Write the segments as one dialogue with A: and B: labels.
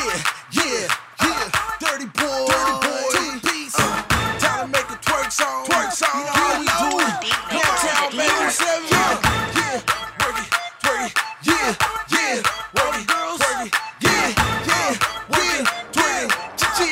A: yeah, dirty boy, two-piece. Time to make a twerk song. You know how we do it. Downtown, baby, 7. Yeah, work it, twerk it. Yeah, work it, girls. Work it. Yeah, work it, twerk it.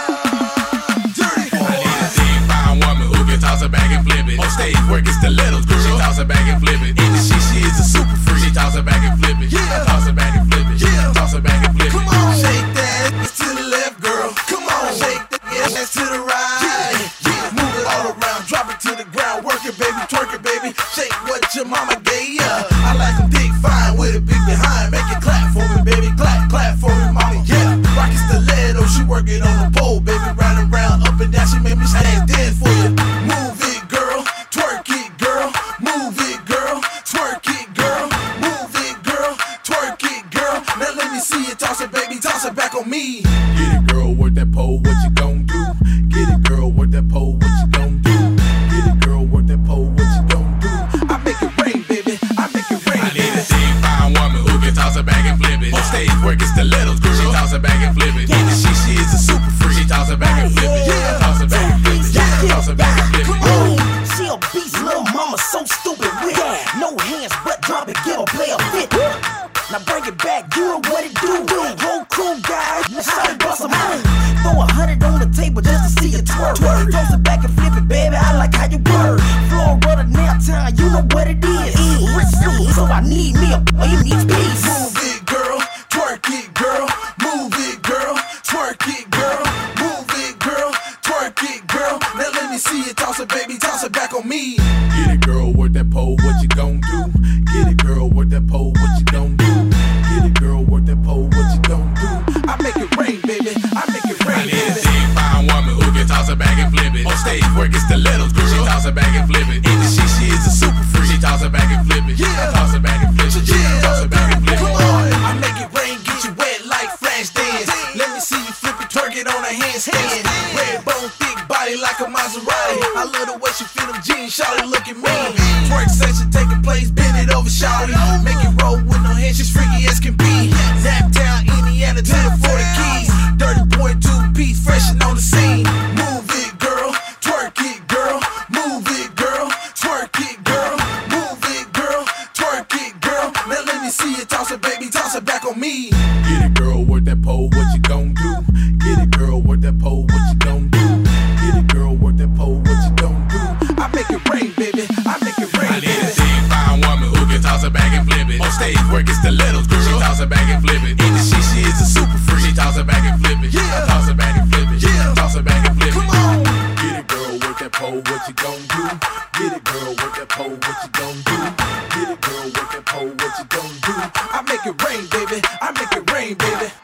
A: Dirty boy.
B: I need a thick, fine woman who can toss it back and flip it. On stage, work it stilettos, girl. She toss it back and flip it. In the she is a super freak. She toss it back and flip it.
A: Yeah.
B: Toss it back and flip it.
A: Yeah.
B: Toss it back and flip it.
A: Come on, shake that ass to the left, girl. Come on, shake that ass to the right. Yeah, move it all around, drop it to the ground. Work it, baby, twerk it, baby. Shake what your mama gave ya. I like them thick, fine with a big behind. Make it clap for me, baby, clap for me, mama. Yeah, rock it stiletto, she work it on the pole, baby. Round and round, up and down, she make me stand dead for you. Move it, girl, twerk it, girl. Move it, girl, twerk it, girl. Move it, girl, twerk it, girl. Now let me see it, toss it, baby, toss it back on me.
B: Get it, girl, work that pole, what you gon' do? Get it, girl, work that pole, what you gon' do? Get it, girl, work that pole, what you gon' do?
A: I make it rain, baby, I make it rain,
B: I need a
A: baby.
B: thick, fine woman who can toss it back and flip it. On stage, work it stilettos, girl. She toss it back and flip it. In the she is a super freak. She toss it back and flip it.
A: Yeah.
B: Toss it back and flip it. Toss it back and flip it.
C: She a beast, little mama, so stupid with no hands, but drop it, give a player fit. Now bring it back, you know what it do. Whole crew guys, let's start bust a move. Throw 100 on the table just to see it twerk. Toss it back and flip it, baby, I like how you work. Florida, now town, you know what it is. Rich super, so I need me a piece.
A: Move it, girl, twerk it, girl. Move it, girl, twerk it, girl. Move it, girl, twerk it, girl. Now let me see it, toss it, baby, toss it back on me.
B: Get it, girl, work that pole, what you gon' do? Get it, girl, work that pole, what you gon' do? Get it, girl, work that pole, what you gon' do?
A: I make it rain, baby, I make it
B: I
A: rain,
B: need a
A: baby.
B: thick, fine woman who can toss it back and flip it. On stage, work it stilettos, girl. She toss it back and flip it. In the she is a super freak. She toss it back and flip it.
A: Yeah.
B: Toss it back and flip it.
A: Yeah.
B: Toss it back and flip
A: Come
B: it.
A: on, I make it rain, get you wet like flash dance. Let me see you flip it, twerk it on a handstand. Red bone, thick body like a Maserati. I love the way she fit them jeans, shawty, look at me. Twerk session taking place, bend it over, shawty. Make it roll with no hands, she's freaky as can be. Naptown, Indiana to the 40 keys. Dirty boy, two-piece, fresh and on the scene. Move it, girl, twerk it, girl. Move it, girl, twerk it, girl. Move it, girl, twerk it, girl. Now let me see it, toss it, baby, toss it back on me.
B: Get it, girl, work that pole, what you gon' do? Get it, girl, work that pole, what you gon' do? Get it, girl, work that pole, what you gon' do?
A: I make it rain, baby, I make it
B: I
A: rain,
B: need a
A: baby.
B: thick, fine woman who can toss it back and flip it. On stage, work it stilettos, girl. She toss it back and flip it. In the she is a super freak. She toss it back and flip it.
A: Yeah.
B: Toss it back and flip it.
A: Yeah.
B: Toss it back and flip it.
A: Come on.
B: Get it, girl, work that pole, what you gon' do? Get it, girl, work that pole, what you gon' do? Get it, girl, work that pole, what you gon' do?
A: I make it rain, baby, I make it rain, baby.